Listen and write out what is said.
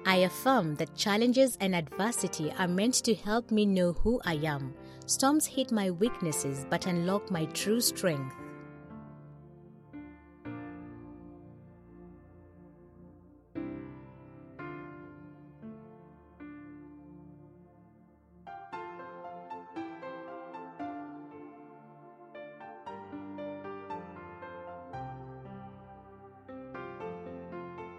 I affirm that challenges and adversity are meant to help me know who I am. Storms hit my weaknesses but unlock my true strength.